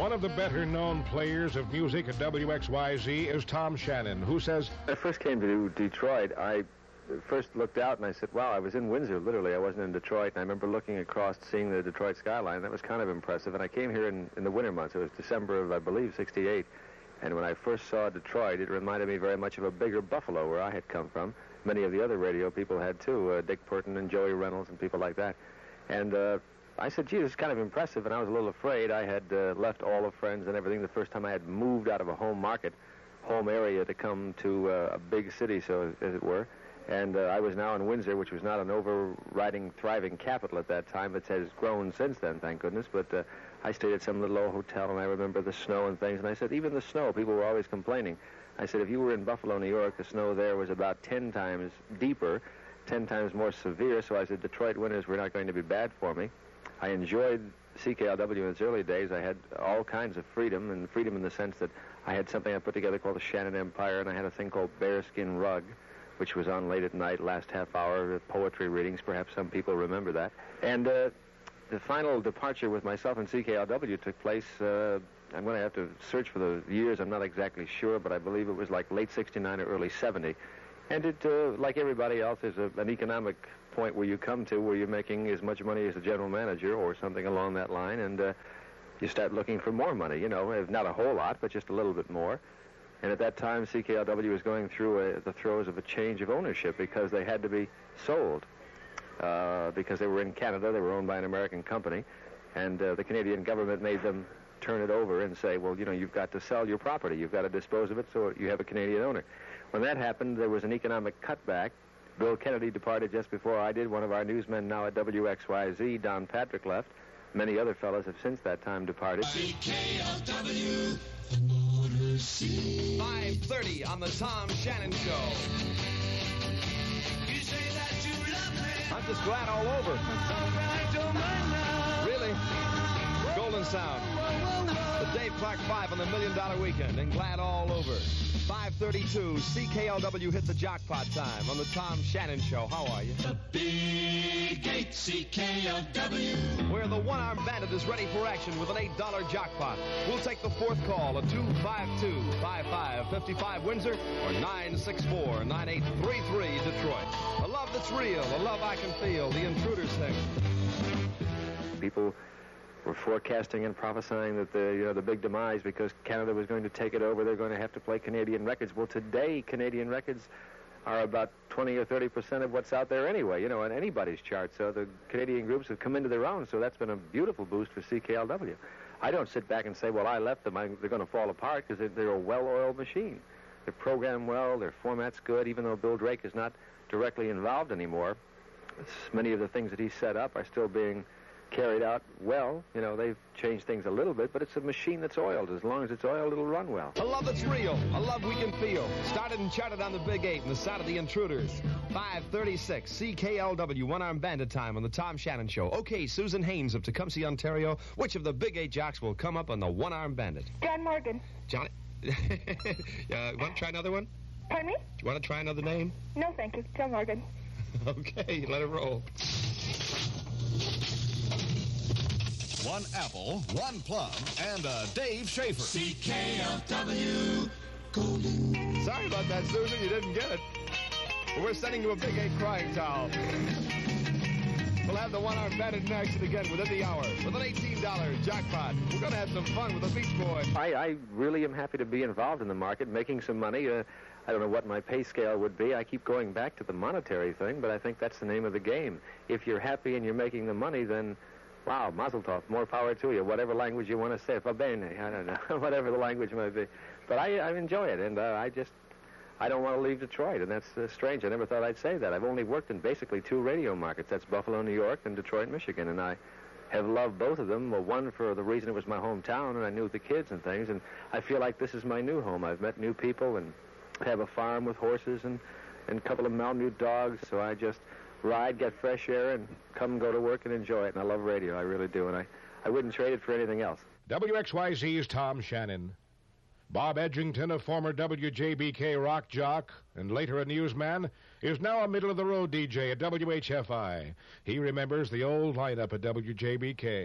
One of the better-known players of music at WXYZ is Tom Shannon, who says, When I first came to Detroit, I first looked out and I said, wow, I was in Windsor, literally. I wasn't in Detroit. And I remember looking across, seeing the Detroit skyline. That was kind of impressive. And I came here in the winter months. It was December of, I believe, '68. And when I first saw Detroit, it reminded me very much of a bigger Buffalo, where I had come from. Many of the other radio people had, too, Dick Purton and Joey Reynolds and people like that. And I said, gee, this is kind of impressive, and I was a little afraid. I had left all the friends and everything the first time I had moved out of a home market, home area, to come to a big city, so as it were. And I was now in Windsor, which was not an overriding, thriving capital at that time. It has grown since then, thank goodness. But I stayed at some little old hotel, and I remember the snow and things. And I said, even the snow, people were always complaining. I said, if you were in Buffalo, New York, the snow there was about 10 times deeper, 10 times more severe. So I said, Detroit winters were not going to be bad for me. I enjoyed CKLW in its early days. I had all kinds of freedom, and freedom in the sense that I had something I put together called the Shannon Empire, and I had a thing called Bearskin Rug, which was on late at night, last half hour, poetry readings. Perhaps some people remember that. And the final departure with myself and CKLW took place, I'm going to have to search for the years, I'm not exactly sure, but I believe it was like late '69 or early '70. And it, like everybody else, is an economic point where you come to where you're making as much money as a general manager or something along that line, and you start looking for more money, you know, not a whole lot, but just a little bit more. And at that time, CKLW was going through the throes of a change of ownership because they had to be sold. Because they were in Canada, they were owned by an American company, and the Canadian government made them turn it over and say, well, you know, you've got to sell your property. You've got to dispose of it so you have a Canadian owner. When that happened, there was an economic cutback. Bill Kennedy departed just before I did. One of our newsmen now at WXYZ, Don Patrick, left. Many other fellows have since that time departed. CKLW, 5:30 on the Tom Shannon Show. You say that you love me. I'm just glad all over. Really? Golden Sound. The Dave Clark 5 on the $1 Million Weekend, and glad all over. 5:32, CKLW hit the jackpot time on the Tom Shannon Show. How are you? The Big 8 CKLW. Where the one-armed bandit is ready for action with an $8 jackpot. We'll take the fourth call at 252-5555 Windsor or 964-9833 Detroit. A love that's real, a love I can feel, the Intruders thing. People were forecasting and prophesying that the big demise, because Canada was going to take it over. They're going to have to play Canadian records. Well, today, Canadian records are about 20 or 30% of what's out there anyway, you know, on anybody's chart. So the Canadian groups have come into their own, so that's been a beautiful boost for CKLW. I don't sit back and say, well, I left them, they're going to fall apart, because they're a well-oiled machine. They're programmed well, their format's good, even though Bill Drake is not directly involved anymore. Many of the things that he set up are still being carried out well. You know, they've changed things a little bit, but it's a machine that's oiled. As long as it's oiled, it'll run well. A love that's real, a love we can feel. Started and charted on the Big 8 and the sound of the Intruders. 5:36, CKLW, one-armed bandit time on the Tom Shannon Show. Okay, Susan Haynes of Tecumseh, Ontario. Which of the Big 8 jocks will come up on the one-armed bandit? John Morgan. Johnny? Want to try another one? Pardon me? Do you want to try another name? No, thank you. John Morgan. Okay, let it roll. 1 apple, 1 plum, and a Dave Schaefer. CKLW, Golden. Sorry about that, Susan. You didn't get it. But we're sending you a Big 8 crying towel. We'll have the one-armed bandit in action again within the hour with an $18 jackpot. We're going to have some fun with the Beach Boys. I really am happy to be involved in the market, making some money. I don't know what my pay scale would be. I keep going back to the monetary thing, but I think that's the name of the game. If you're happy and you're making the money, then, wow, mazel tov, more power to you, whatever language you want to say. Va bene, I don't know, whatever the language might be. But I enjoy it, and I don't want to leave Detroit, and that's strange. I never thought I'd say that. I've only worked in basically 2 radio markets. That's Buffalo, New York, and Detroit, Michigan, and I have loved both of them. Well, one for the reason it was my hometown, and I knew the kids and things, and I feel like this is my new home. I've met new people and have a farm with horses and a couple of malnourished dogs, so I just ride, get fresh air, and come and go to work and enjoy it. And I love radio, I really do, and I wouldn't trade it for anything else. WXYZ's Tom Shannon. Bob Edgington, a former WJBK rock jock and later a newsman, is now a middle-of-the-road DJ at WHFI. He remembers the old lineup at WJBK.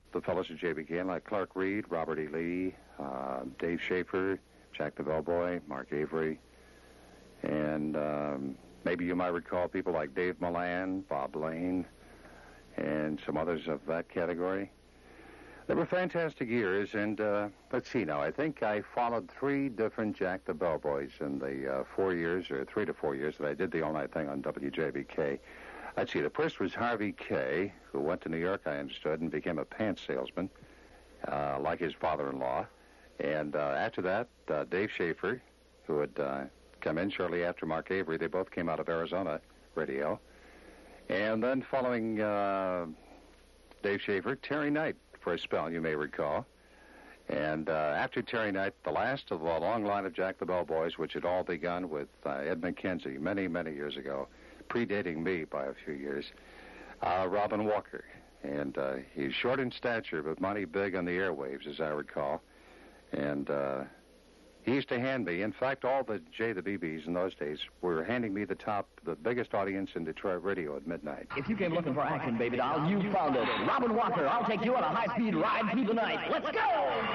the fellows at JBK, like Clark Reed, Robert E. Lee, Dave Schaefer, Jack the Bellboy, Mark Avery, and maybe you might recall people like Dave Milan, Bob Lane, and some others of that category. They were fantastic years, and let's see now, I think I followed 3 different Jack the Bellboys in the 4 years, or 3 to 4 years that I did the all-night thing on WJBK. Let's see, the first was Harvey Kay, who went to New York, I understood, and became a pants salesman, like his father-in-law. And after that, Dave Schaefer, who had come in shortly after Mark Avery. They both came out of Arizona radio. And then following Dave Schaefer, Terry Knight for a spell, you may recall. And after Terry Knight, the last of the long line of Jack the Bellboys, which had all begun with Ed McKenzie many, many years ago, predating me by a few years, Robin Walker. And he's short in stature, but mighty big on the airwaves, as I recall. And he used to hand me, in fact, all the the BBs in those days were handing me the biggest audience in Detroit radio at midnight. If you came looking for action, baby doll, you found it. Robin Walker, I'll take you on a high-speed ride through the night. Let's go!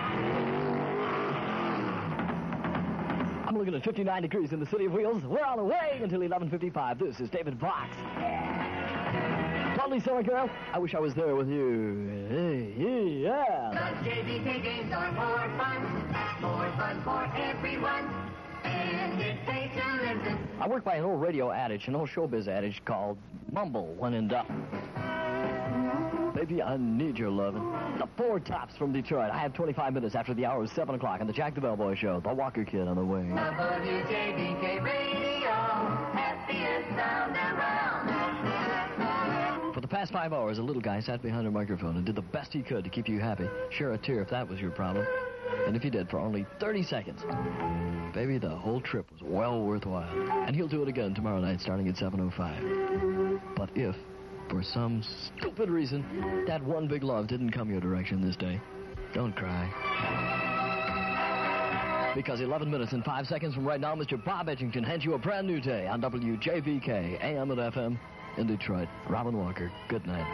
I'm looking at 59 degrees in the City of Wheels. We're on the way until 11:55. This is David Fox. Totally Summer Girl, I wish I was there with you. Hey, yeah. The JBK games are more fun for everyone, and it pays to listen. I work by an old radio adage, an old showbiz adage called mumble when in doubt. Baby, I need your lovin'. The Four Tops from Detroit. I have 25 minutes after the hour of 7 o'clock on the Jack the Bellboy Show. The Walker Kid on the way. WJBK Radio, happiest sound around. For the past 5 hours, a little guy sat behind a microphone and did the best he could to keep you happy. Share a tear if that was your problem. And if he did, for only 30 seconds. Baby, the whole trip was well worthwhile. And he'll do it again tomorrow night starting at 7:05. But if, for some stupid reason, that one big love didn't come your direction this day, don't cry. Because 11 minutes and 5 seconds from right now, Mr. Bob Edgington hands you a brand new day on WJBK, AM and FM in Detroit. Robin Walker, good night.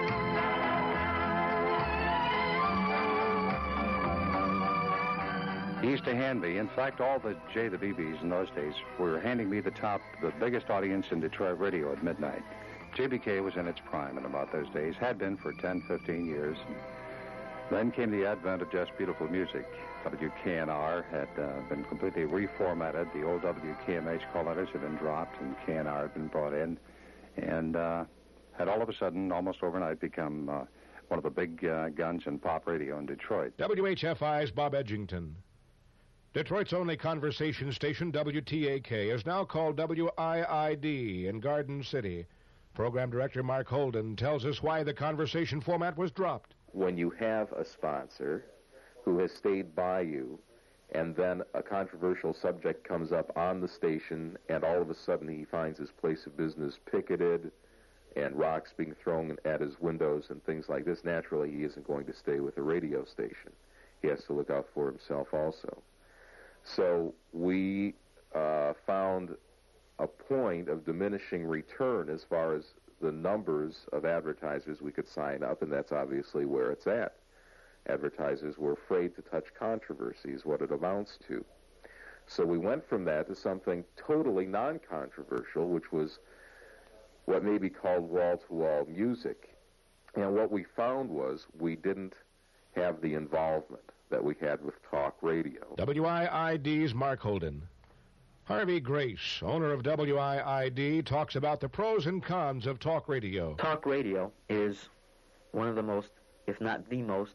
He used to hand me, in fact, all the the BBs in those days were handing me the biggest audience in Detroit radio at midnight. JBK was in its prime in about those days, had been for 10, 15 years. Then came the advent of just beautiful music. WKNR had been completely reformatted. The old WKMH call letters had been dropped, and KNR had been brought in, and had all of a sudden, almost overnight, become one of the big guns in pop radio in Detroit. WHFI's Bob Edgington. Detroit's only conversation station, WTAK, is now called WIID in Garden City. Program Director Mark Holden tells us why the conversation format was dropped. When you have a sponsor who has stayed by you, and then a controversial subject comes up on the station, and all of a sudden he finds his place of business picketed, and rocks being thrown at his windows and things like this, naturally he isn't going to stay with the radio station. He has to look out for himself also. So we found a point of diminishing return as far as the numbers of advertisers we could sign up, and that's obviously where it's at. Advertisers were afraid to touch controversy is what it amounts to. So we went from that to something totally non-controversial, which was what may be called wall-to-wall music. And what we found was we didn't have the involvement that we had with talk radio. WIID's Mark Holden. Harvey Grace, owner of WIID, talks about the pros and cons of talk radio. Talk radio is one of the most, if not the most,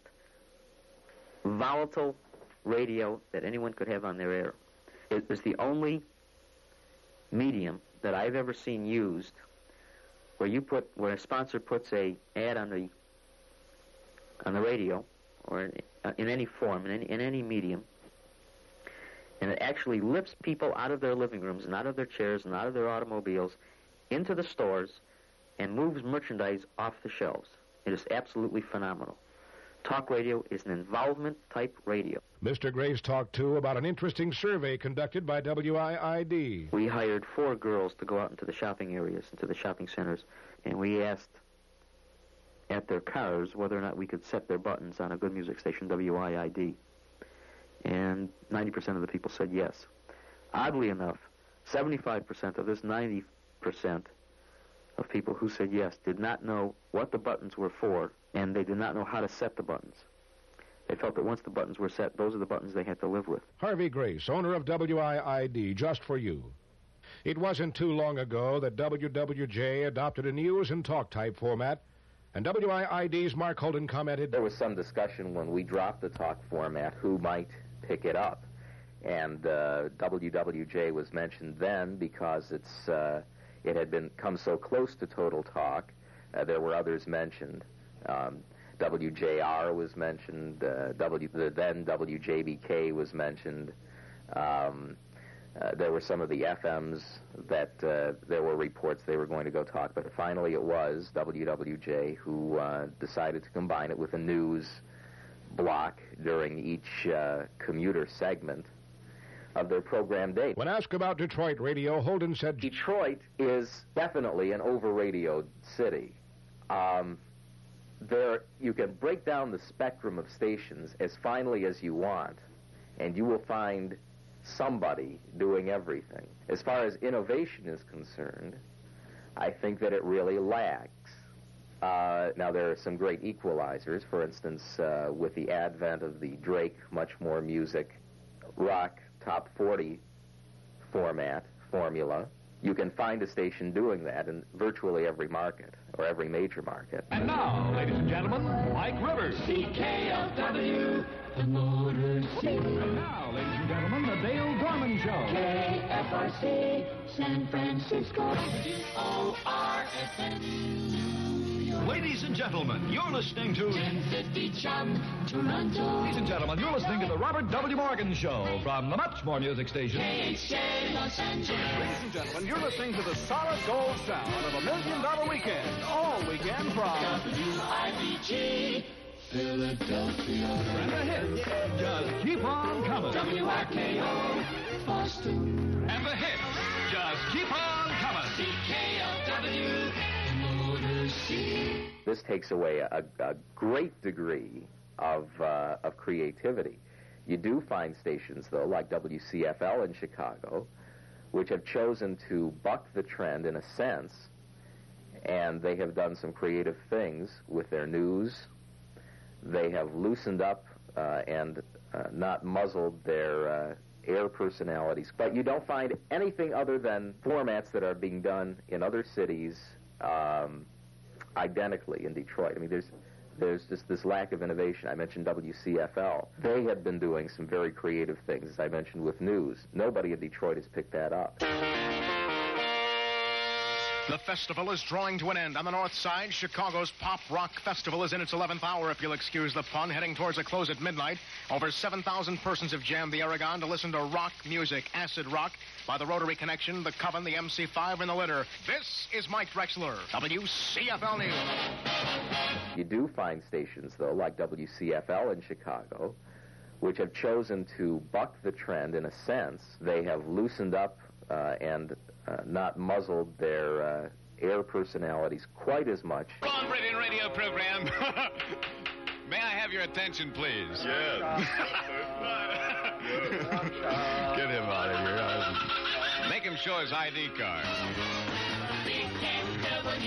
volatile radio that anyone could have on their air. It was the only medium that I've ever seen used where a sponsor puts a ad on the radio or in any form, in any medium, and it actually lifts people out of their living rooms and out of their chairs and out of their automobiles into the stores and moves merchandise off the shelves. It is absolutely phenomenal. Talk radio is an involvement-type radio. Mr. Grace talked, too, about an interesting survey conducted by WIID. We hired 4 girls to go out into the shopping areas, into the shopping centers, and we asked at their cars whether or not we could set their buttons on a good music station, WIID. And 90% of the people said yes. Oddly enough, 75% of this 90% of people who said yes did not know what the buttons were for, and they did not know how to set the buttons. They felt that once the buttons were set, those are the buttons they had to live with. Harvey Grace, owner of WIID, just for you. It wasn't too long ago that WWJ adopted a news and talk type format, and WIID's Mark Holden commented, there was some discussion when we dropped the talk format who might pick it up. And WWJ was mentioned then because it had come so close to Total Talk. There were others mentioned. WJR was mentioned. Then WJBK was mentioned. There were some of the FMs that there were reports they were going to go talk, but finally it was WWJ who decided to combine it with a news block during each commuter segment of their program date. When asked about Detroit radio, Holden said, Detroit is definitely an over-radioed city. You can break down the spectrum of stations as finely as you want, and you will find somebody doing everything. As far as innovation is concerned, I think that it really lags. Now, there are some great equalizers. For instance, with the advent of the Drake Much More Music rock top 40 formula, you can find a station doing that in virtually every market, or every major market. And now, ladies and gentlemen, Mike Rivers. CKLW, the Motor City. And now, ladies and gentlemen, the Dale Gorman Show. KFRC, San Francisco. WORFM. Ladies and gentlemen, you're listening to 1050 Chum, Toronto. Ladies and gentlemen, you're listening to the Robert W. Morgan Show from the Much More Music Station. KHJ, Los Angeles. Ladies and gentlemen, you're listening to the solid gold sound of $1 Million Weekend, all weekend from WIBG, Philadelphia. And the hits just keep on coming. WRKO, Boston. And the hits just keep on coming. CKLW, Motor City. This takes away a great degree of creativity. You do find stations, though, like WCFL in Chicago, which have chosen to buck the trend in a sense, and they have done some creative things with their news. They have loosened up and not muzzled their air personalities. But you don't find anything other than formats that are being done in other cities identically in Detroit. I mean, there's just this lack of innovation. I mentioned WCFL. They have been doing some very creative things, as I mentioned, with news. Nobody in Detroit has picked that up. The festival is drawing to an end. On the north side, Chicago's Pop Rock Festival is in its 11th hour, if you'll excuse the pun, heading towards a close at midnight. Over 7,000 persons have jammed the Aragon to listen to rock music, acid rock, by the Rotary Connection, the Coven, the MC5, and the Litter. This is Mike Drexler, WCFL News. You do find stations, though, like WCFL in Chicago, which have chosen to buck the trend in a sense. They have loosened up and not muzzled their air personalities quite as much. Groundbreaking radio program. May I have your attention, please? Yes. Get him out of here. Make him show his ID card. Big 10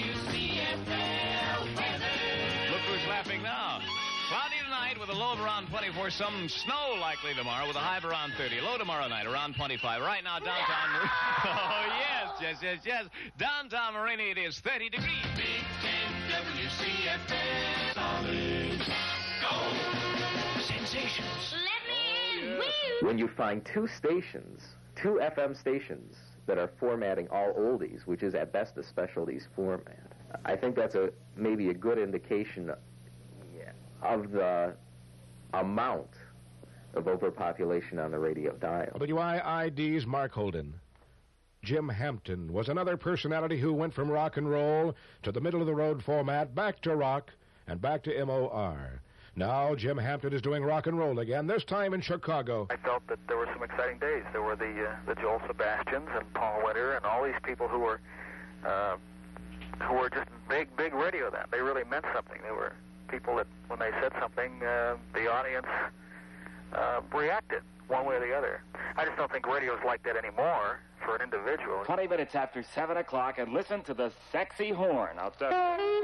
WCFL weather. Look who's laughing now. Cloudy tonight with a low of around 24. Some snow likely tomorrow with a high of around 30. Low tomorrow night around 25. Right now downtown. Oh, yes. Downtown Marina it is 30 degrees. Big 10 WCFL. Solid gold. Sensations. Let me in. Woo! When you find two FM stations that are formatting all oldies, which is at best a specialties format, I think that's maybe a good indication of the amount of overpopulation on the radio dial. WIID's Mark Holden. Jim Hampton was another personality who went from rock and roll to the middle-of-the-road format, back to rock, and back to MOR. Now Jim Hampton is doing rock and roll again, this time in Chicago. I felt that there were some exciting days. There were the Joel Sebastians and Paul Witter and all these people who were who were just big radio then. They really meant something. They were people that, when they said something, the audience reacted one way or the other. I just don't think radio's like that anymore for an individual. 20 minutes after 7 o'clock, and listen to the sexy horn out there.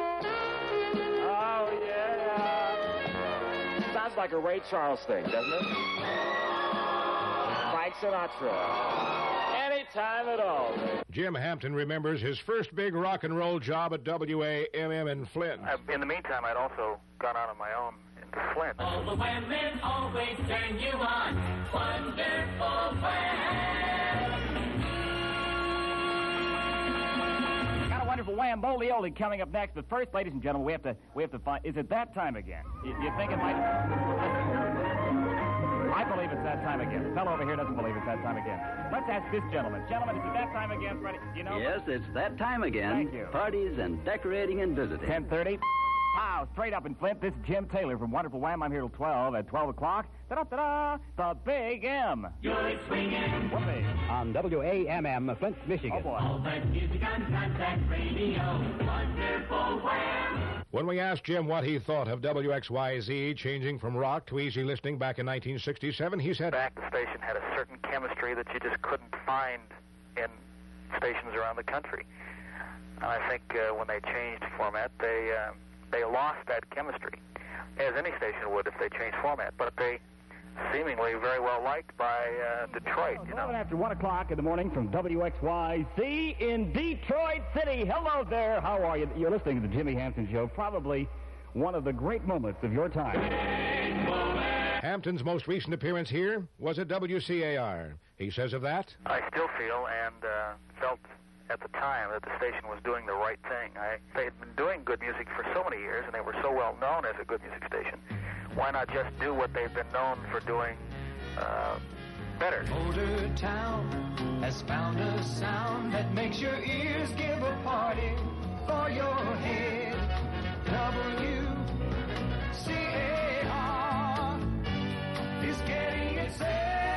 Oh, yeah. Sounds like a Ray Charles thing, doesn't it? Frank Sinatra. Anytime at all. Jim Hampton remembers his first big rock and roll job at WAMM in Flint. In the meantime, I'd also gone out on my own into Flint. All the women always turn you on. Wonderful Wham. Got a wonderful Wham Bolioli coming up next. But first, ladies and gentlemen, we have to find. Is it that time again? You think it might? I believe it's that time again. The fellow over here doesn't believe it's that time again. Let's ask this gentleman. Gentlemen, is it that time again, Freddie? You know? Yes, it's that time again. Thank you. Parties and decorating and visiting. 10:30. Wow, straight up in Flint. This is Jim Taylor from Wonderful Wham. I'm here till 12. At 12 o'clock, da-da-da-da, the Big M. You're swinging. Whoopee. On WAMM, Flint, Michigan. Oh, boy. All that music on contact radio. Wonderful Wham. When we asked Jim what he thought of WXYZ changing from rock to easy listening back in 1967, he said, Back the station had a certain chemistry that you just couldn't find in stations around the country. And I think when they changed format, they lost that chemistry, as any station would if they changed format. But they seemingly very well liked by Detroit, you know. After 1 o'clock in the morning from WXYZ in Detroit City. Hello there. How are you? You're listening to the Jimmy Hampton Show, probably one of the great moments of your time. Hampton's most recent appearance here was at WCAR. He says of that, I still feel and felt at the time that the station was doing the right thing. They had been doing good music for so many years, and they were so well known as a good music station. Why not just do what they've been known for doing better? Older town has found a sound that makes your ears give a party for your head. WCAR is getting its So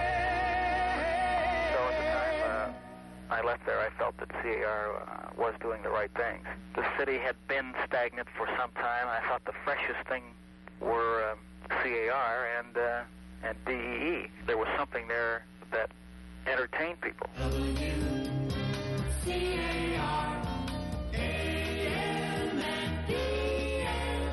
at the time I left there, I felt that CAR was doing the right things. The city had been stagnant for some time. I thought the freshest thing were CAR and DEE. There was something there that entertained people. WCAR, AM and PM,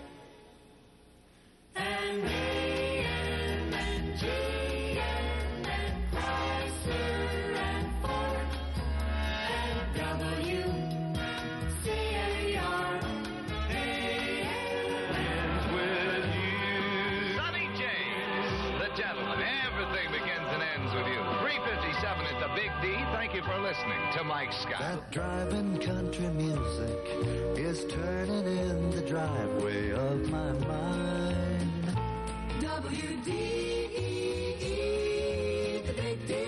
and AM and GM and Chrysler and Ford, and WCAR, AM with you. Sonny James, the gentleman. Everything begins and ends with you. 357 at the Big D. Thank you for listening to Mike Scott. That driving country music is turning in the driveway of my mind. WDEE, the Big D.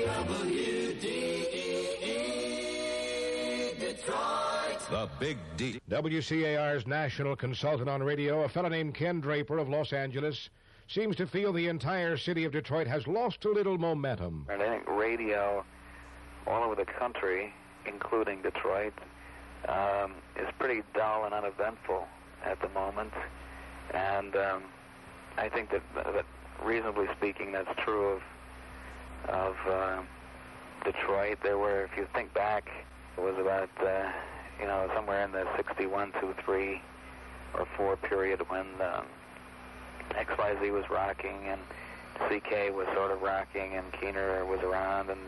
WDEE, Detroit. The Big D. WCAR's national consultant on radio, a fellow named Ken Draper of Los Angeles, seems to feel the entire city of Detroit has lost a little momentum. And I think radio all over the country, including Detroit, is pretty dull and uneventful at the moment. And I think that reasonably speaking, that's true of Detroit. There were, if you think back, it was about, somewhere in the 61 to 3 or 4 period when XYZ was rocking and CK was sort of rocking and Keener was around and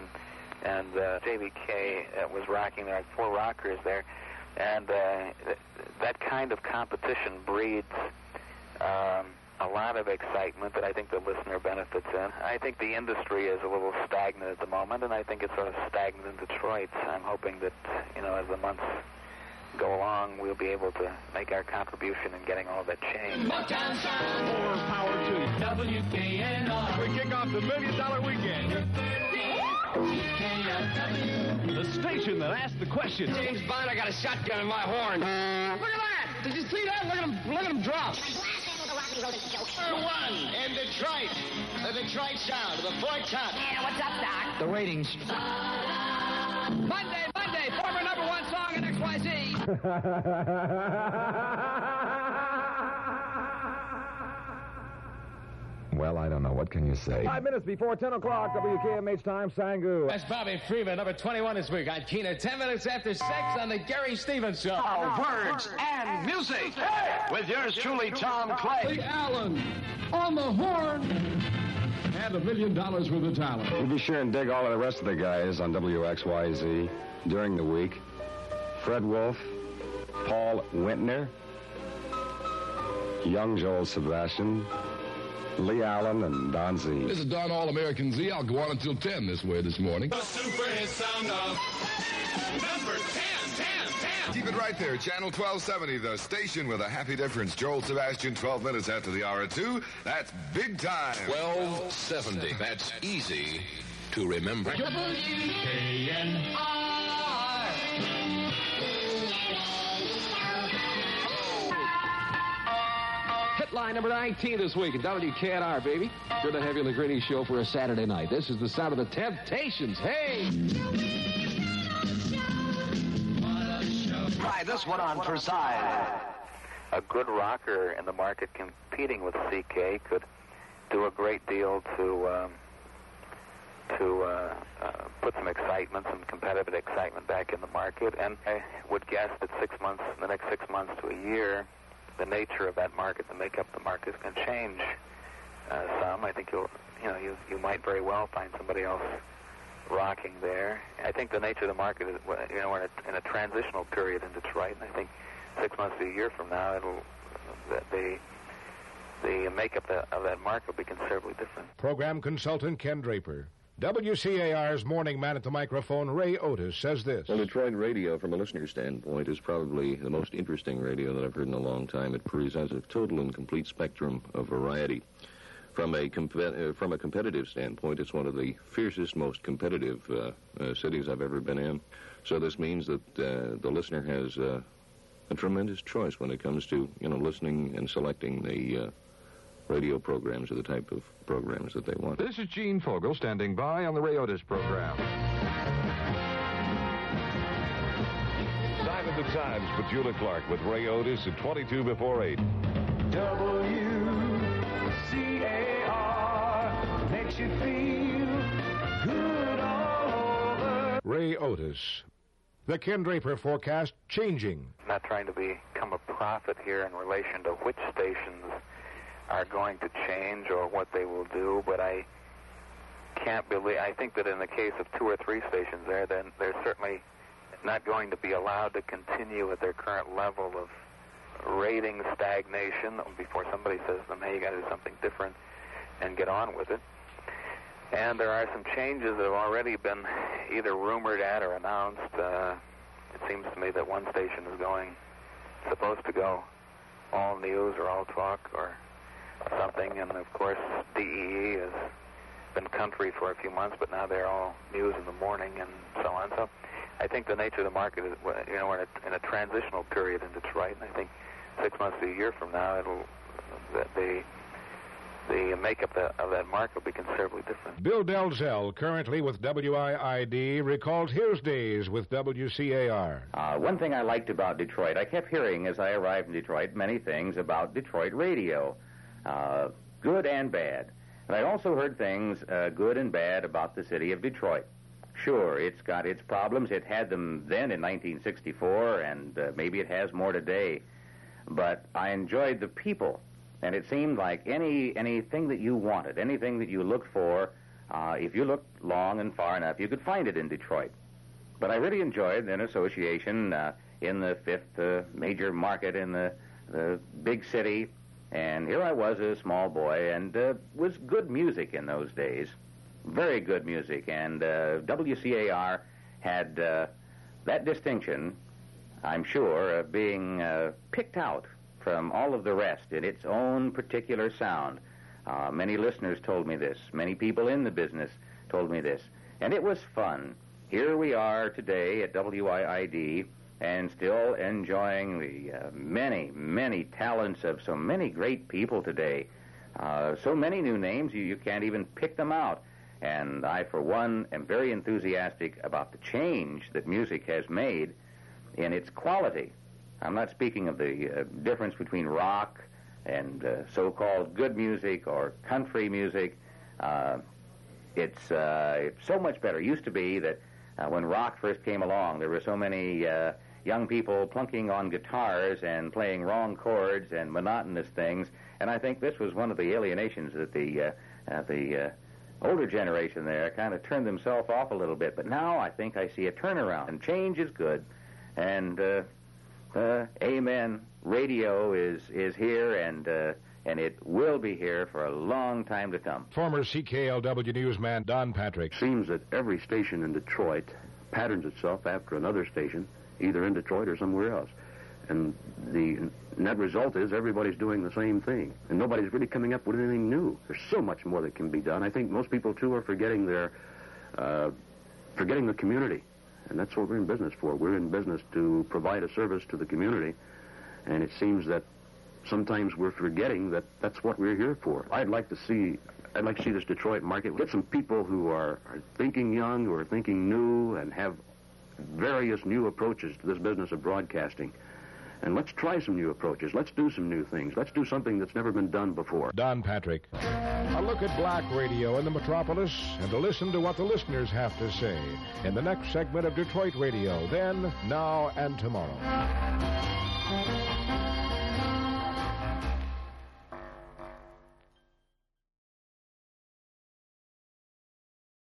JVK was rocking. There were 4 rockers there. And that kind of competition breeds a lot of excitement that I think the listener benefits in. I think the industry is a little stagnant at the moment, and I think it's sort of stagnant in Detroit. I'm hoping that, as the months go along, we'll be able to make our contribution in getting all that changed. Motown sound. More power to WKNR. We kick off the $1 Million Weekend. The station that asked the question. James Bond, I got a shotgun in my horn. Look at that! Did you see that? Look at him drop. Number 1 in Detroit. The Detroit sound, the Ford Top. Yeah, what's up, Doc? The ratings. Monday, former number 1 song in XYZ. Well, I don't know. What can you say? 5 minutes before 10 o'clock, WKMH time, Sangu. That's Bobby Freeman, number 21 this week on Keener. 10 minutes after 6 on the Gary Stevens Show. Words and music. With yours truly, Tom Clay. Lee Allen on the horn. And $1 million worth of talent. We'll be sure and dig all of the rest of the guys on WXYZ during the week. Fred Wolf, Paul Wintner, young Joel Sebastian, Lee Allen, and Don Z. This is Don All-American Z. I'll go on until 10 this morning. The super hit sound of number 10. Keep it right there. Channel 1270, the station with a happy difference. Joel Sebastian, 12 minutes after the hour at 2. That's big time. 1270. That's easy to remember. Line number 19 this week at WKNR, baby. Good to have you on the Greeny Show for a Saturday night. This is the sound of the Temptations. Hey! Try this one on for size. A good rocker in the market competing with CK could do a great deal to put some excitement, some competitive excitement back in the market. And I would guess that in the next 6 months to a year, the nature of that market, the makeup of the market is going to change some. I think you might very well find somebody else rocking there. I think the nature of the market is, we're in a transitional period in Detroit, and I think 6 months to a year from now, the makeup of that market will be considerably different. Program consultant Ken Draper. WCAR's morning man at the microphone, Ray Otis, says this. Well, Detroit radio, from a listener standpoint, is probably the most interesting radio that I've heard in a long time. It presents a total and complete spectrum of variety. From a competitive standpoint, it's one of the fiercest, most competitive cities I've ever been in. So this means that the listener has a tremendous choice when it comes to, listening and selecting the radio programs or the type of programs that they want. This is Gene Fogel standing by on the Ray Otis program. Sign of the Times, Petula Clark with Ray Otis at 22 before 8. WCAR makes you feel good all over. Ray Otis. The Ken Draper forecast changing. I'm not trying to become a prophet here in relation to which stations are going to change or what they will do, but I think that in the case of 2 or 3 stations there, then they're certainly not going to be allowed to continue at their current level of rating stagnation before somebody says to them, hey, you got to do something different and get on with it. And there are some changes that have already been either rumored at or announced. It seems to me that one station is supposed to go all news or all talk or something, and of course DEE has been country for a few months, but now they're all news in the morning and so on. So I think the nature of the market is, we're in a transitional period in Detroit, and I think 6 months to a year from now, the makeup of that market will be considerably different. Bill Delzell, currently with WIID, recalled his days with WCAR. One thing I liked about Detroit, I kept hearing as I arrived in Detroit many things about Detroit radio, good and bad. And I also heard things good and bad about the city of Detroit. Sure, it's got its problems. It had them then in 1964, and maybe it has more today. But I enjoyed the people. And it seemed like anything that you wanted, anything that you looked for, if you looked long and far enough, you could find it in Detroit. But I really enjoyed an association in the 5th major market in the big city. And here I was, a small boy, and was good music in those days. Very good music. And WCAR had that distinction, I'm sure, of being picked out from all of the rest in its own particular sound. Many listeners told me this. Many people in the business told me this. And it was fun. Here we are today at WIID and still enjoying the many, many talents of so many great people today. So many new names, you can't even pick them out. And I, for one, am very enthusiastic about the change that music has made. in its quality. I'm not speaking of the difference between rock and so-called good music or country music. It's so much better. It used to be that when rock first came along, there were so many young people plunking on guitars and playing wrong chords and monotonous things, and I think this was one of the alienations that the older generation there kind of turned themselves off a little bit. But now I think I see a turnaround, and change is good, and amen, radio is here, and it will be here for a long time to come. Former CKLW newsman Don Patrick. Seems that every station in Detroit patterns itself after another station, either in Detroit or somewhere else. And the net result is everybody's doing the same thing, and nobody's really coming up with anything new. There's so much more that can be done. I think most people, too, are forgetting the community, and that's what we're in business for. We're in business to provide a service to the community, and it seems that sometimes we're forgetting that that's what we're here for. I'd like to see this Detroit market get some people who are thinking young, who are thinking new, and have various new approaches to this business of broadcasting. And let's try some new approaches. Let's do some new things. Let's do something that's never been done before. Don Patrick. A look at black radio in the metropolis and to listen to what the listeners have to say in the next segment of Detroit Radio, Then, Now, and Tomorrow.